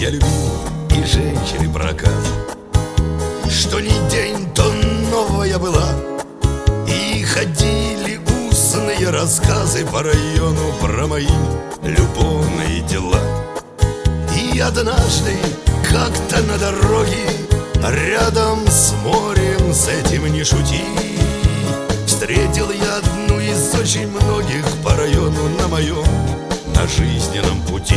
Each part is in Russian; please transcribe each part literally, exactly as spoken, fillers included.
я любил и женщины прокат. Что ни день, то новая была, и ходили устные рассказы по району про мои любовные дела. И однажды как-то на дороге, рядом с морем, с этим не шути, встретил я одну из очень многих по району на моем, на жизненном пути.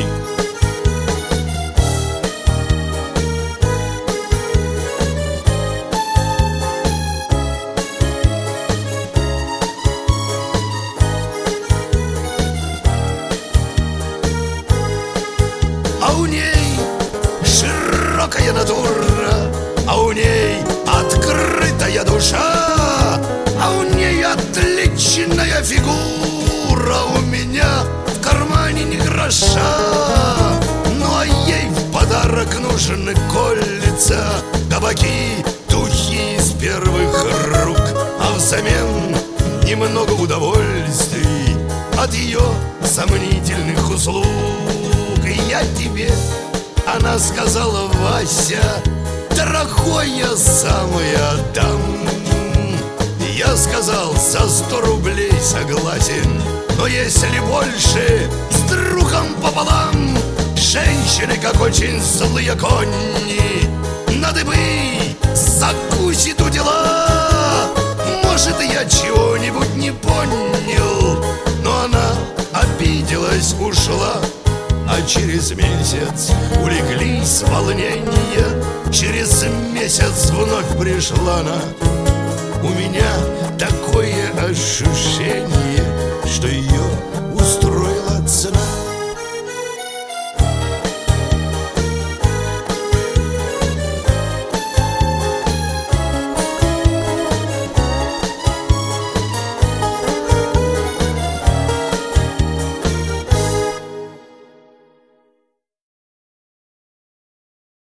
А у ней широкая натура, а у ней открытая душа, а у ней отличная фигура, у меня в кармане ни гроша. Ну а ей в подарок нужны кольца, табаки, духи из первых рук, а взамен немного удовольствий от ее сомнительных услуг. И я тебе, она сказала, Вася, дорогой, я самый отдам. Я сказал, за сто рублей согласен, но если больше, с другом пополам. Женщины, как очень злые кони, на дыбы закусит у дела. Может, я чего-нибудь не понял, но она обиделась, ушла. А через месяц улеглись волнения, через месяц вновь пришла она. У меня такое ощущение,